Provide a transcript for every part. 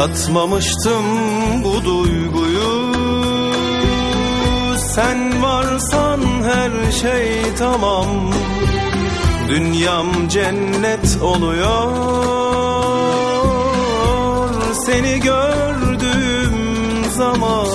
Tatmamıştım bu duyguyu. Sen varsan her şey tamam. Dünyam cennet oluyor. Seni gördüğüm zaman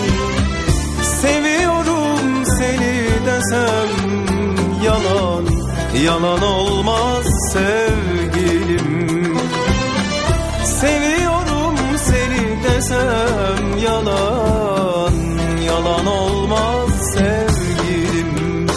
seviyorum seni desem yalan, yalan olmaz sevgilim. Seviyorum seni desem yalan, yalan olmaz sevgilim.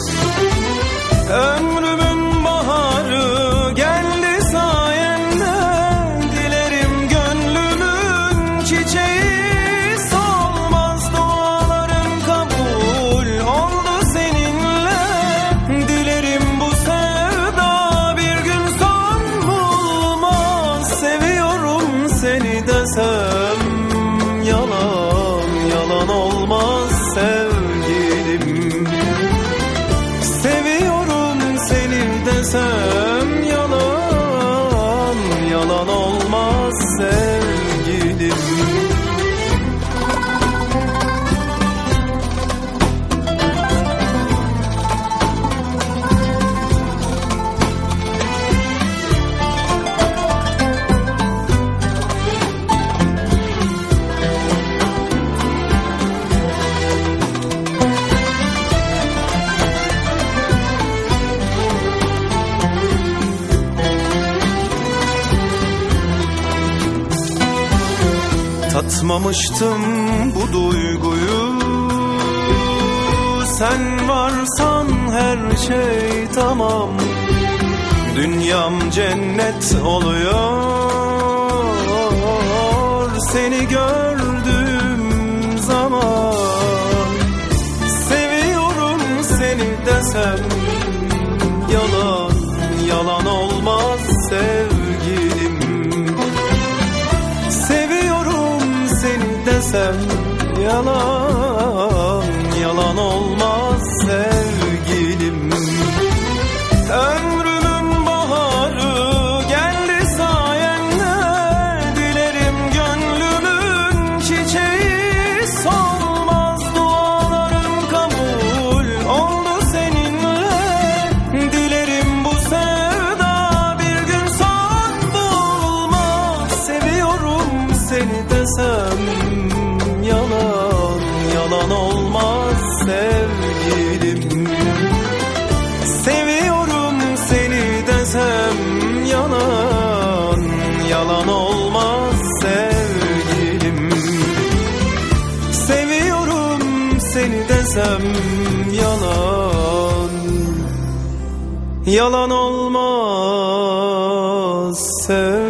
Ömrümün baharı geldi sayende, dilerim gönlümün çiçeği solmaz. Dualarım kabul oldu seninle, dilerim bu sevda bir gün son bulmaz. Seviyorum seni desem yalan, yalan olmaz sevgilim. Seviyorum seni desem yalan, yalan olmaz sevgilim. Tatmamıştım bu duyguyu. Sen varsan her şey tamam. Dünyam cennet oluyor. Seni gördüğüm zaman seviyorum seni desem yalan, yalan olmaz sevgilim. Desem yalan, yalan olmaz sevgilim. Ömrümün baharı geldi sayende, dilerim gönlümün çiçeği solmaz. Dualarım kabul oldu seninle, dilerim bu sevda bir gün son bulmaz. Seviyorum seni desem yalan, yalan olmaz sevgilim. Seviyorum seni desem yalan, yalan olmaz sevgilim. Seviyorum seni desem yalan, yalan olmaz sevgilim.